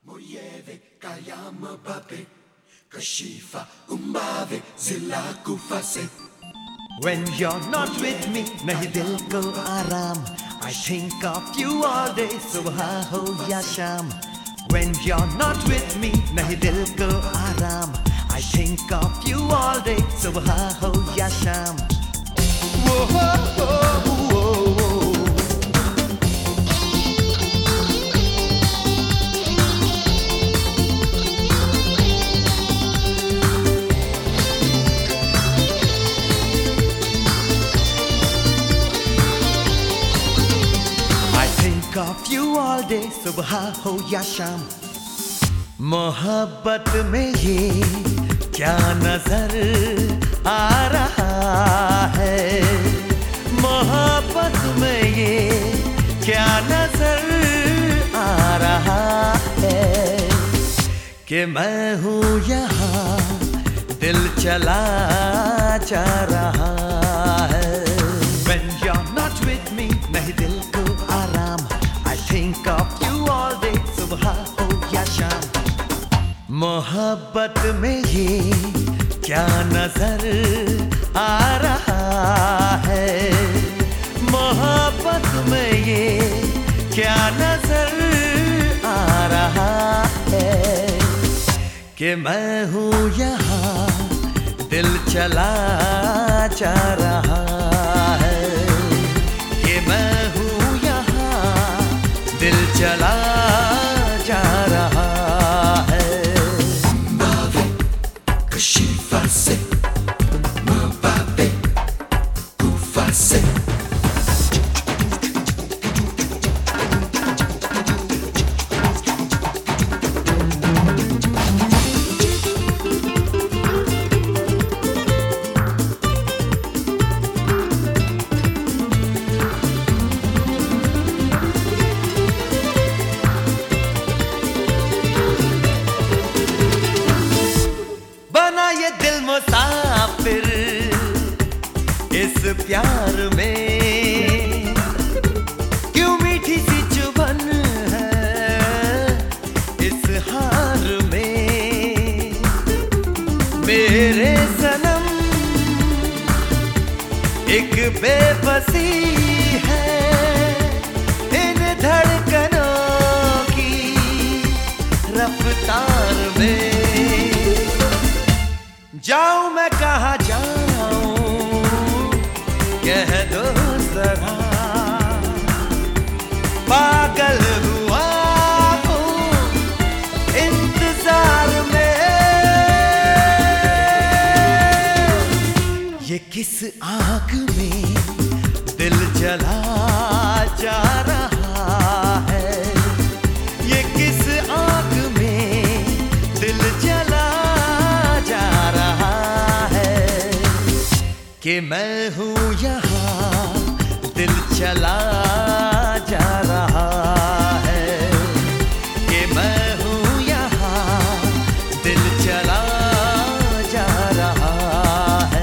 Moyeve, kayama babe, kashifa, umbave, zilla kufase. When you're not with me, nahi dil ko aaram. I think of you all day, subah ho ya sham. When you're not with me, nahi dil ko aaram. I think of you all day, subah ho ya sham. Whoa, whoa, whoa, whoa, whoa. of you all day, सुबह हो या शाम. मोहब्बत में ये क्या नजर आ रहा है, मोहब्बत में ये क्या नजर आ रहा है, कि मैं हूँ यहाँ दिल चला जा रहा है. When you're not with me, नहीं दिल को आराम. I think of you all day, सुबह हो या शाम. मोहब्बत में ये क्या नजर आ रहा है, मोहब्बत में ये क्या नजर आ रहा है, कि मैं हूँ यहाँ दिल चला जा रहा है, कि मैं हूँ यहाँ दिल चला जा रहा है. Mbave, kashifase, mbabe, kufase. ये दिल मुसाफिर इस प्यार में, क्यों मीठी सी चुभन है इस हार में. मेरे सनम एक बेबसी है इन धड़कनों की रफ्तार में. जाऊं मैं कहाँ जाऊं, कह दो जरा. पागल हुआ हूँ इंतजार में. ये किस आग में दिल जला जा रहा है, ये किस आग में दिल जला कि मैं हूँ यहाँ दिल चला जा रहा है, कि मैं हूँ यहाँ दिल चला जा रहा है.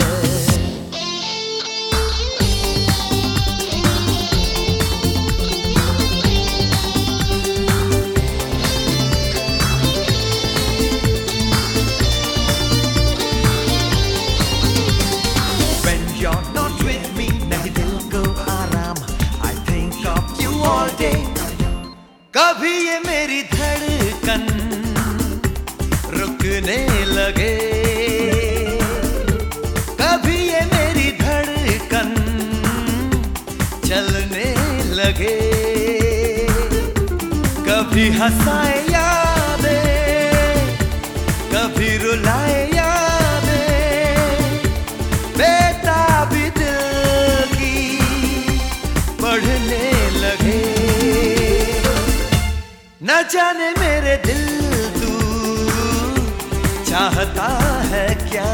You're not with me, नहीं दिल को आराम. I think of you all day. कभी ये मेरी धड़कन रुकने लगे, कभी ये मेरी धड़कन चलने लगे, कभी हंसाए यादें, कभी रुलाए न जाने मेरे दिल तू चाहता है क्या.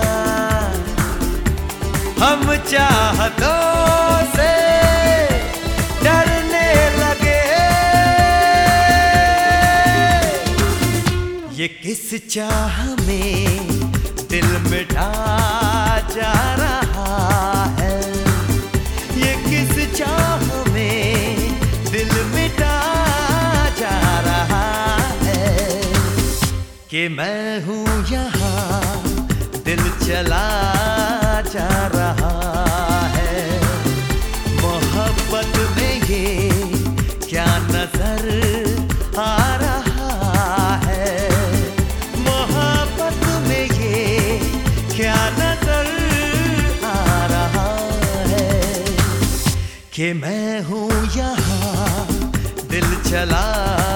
हम चाहतों से डरने लगे. ये किस चाह में दिल मिटा जा रहा है, ये किस चाह में दिल मिटा जा रहा है, कि मैं हूँ यहाँ, दिल चला जा रहा है। मोहब्बत में ये क्या नजर आ रहा है, मोहब्बत में ये क्या नजर आ रहा है, कि मैं हूँ यहाँ, दिल चला